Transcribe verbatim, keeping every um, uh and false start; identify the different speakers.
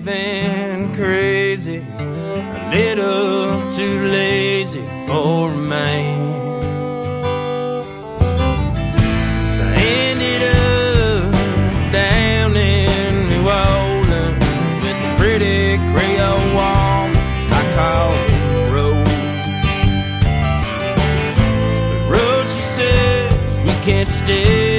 Speaker 1: living crazy, a little too lazy for a man. So I ended up down in New Orleans with a pretty Creole woman I called Rose. But Rose, she said, you can't stay